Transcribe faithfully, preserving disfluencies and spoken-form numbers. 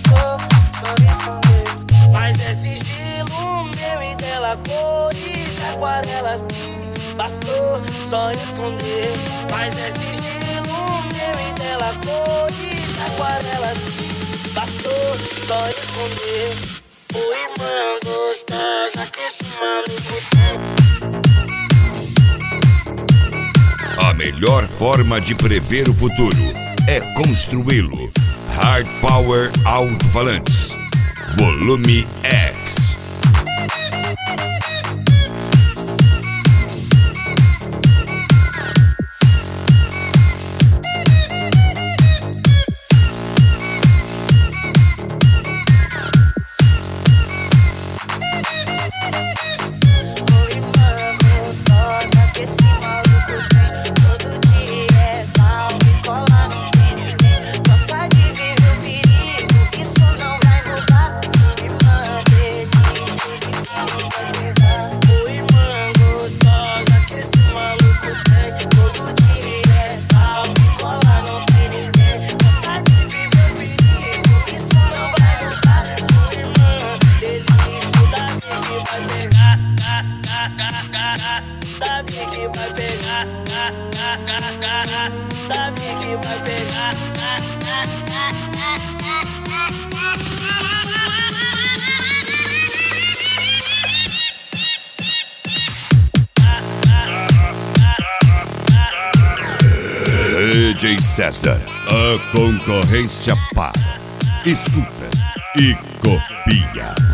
bastou só esconder. Mas esse estilo meu e dela, cores, aquarelas que bastou só esconder. Mas esse estilo meu e dela, cores, aquarelas que bastou só esconder. Oi, irmã gostosa, que esse maluco tem. A melhor forma de prever o futuro é construí-lo. Hard Power Alto-Falantes, Volume X. Davi que vai pegar, Davi que vai pegar. D J César, a concorrência para. Escuta e copia.